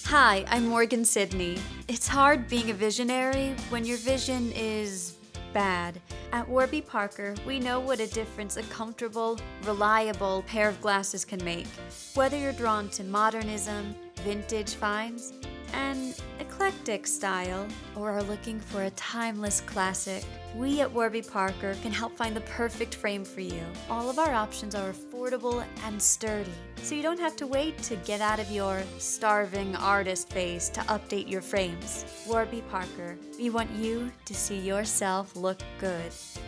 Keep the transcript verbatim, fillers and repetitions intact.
Hi, I'm Morgan Sidney. It's hard being a visionary when your vision is bad. At Warby Parker, we know what a difference a comfortable, reliable pair of glasses can make. Whether you're drawn to modernism, vintage finds, an eclectic style, or are looking for a timeless classic, we at Warby Parker can help find the perfect frame for you. All of our options are affordable and sturdy, so you don't have to wait to get out of your starving artist phase to update your frames. Warby Parker, we want you to see yourself look good.